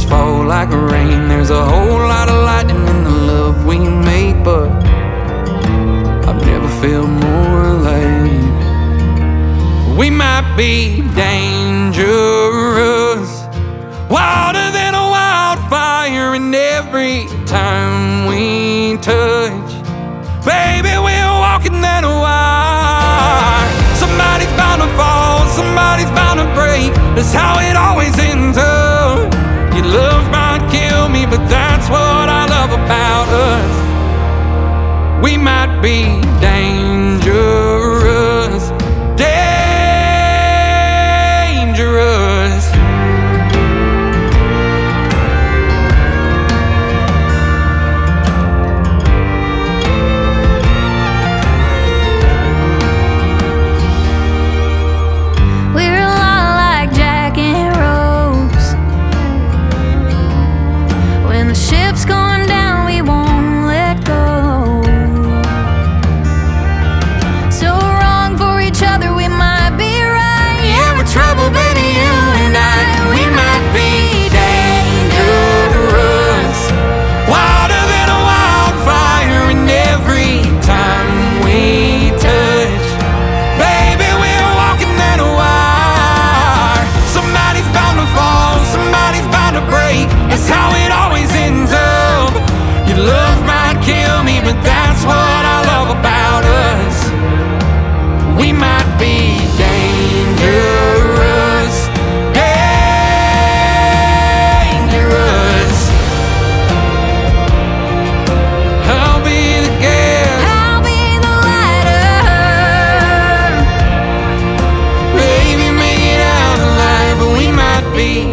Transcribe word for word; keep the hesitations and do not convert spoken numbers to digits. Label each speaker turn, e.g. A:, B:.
A: tears fall like rain. There's a whole lot of lightning in the love we make, but I've never felt more alive. We might be dangerous, wilder than a wildfire, and every time we touch, baby, we're walking that wire. Somebody's bound to fall, somebody's bound to break. That's how it always ends up. Your love might kill me, but that's what I love about us. We might be dangerous, dangerous.
B: Ship's going down, we won't let go. So wrong for each other, we might be right.
A: Yeah, we're trouble, baby, you and I. We might be dangerous, wilder than a wildfire, and every time we touch, baby, we're walking that wire. Somebody's bound to fall, somebody's bound to break. That's how it always ends up. Your love might kill me, but that's what I love about us. We might be dangerous, dangerous. I'll be the gas,
B: I'll be the lighter.
A: baby, make it out alive. But we might be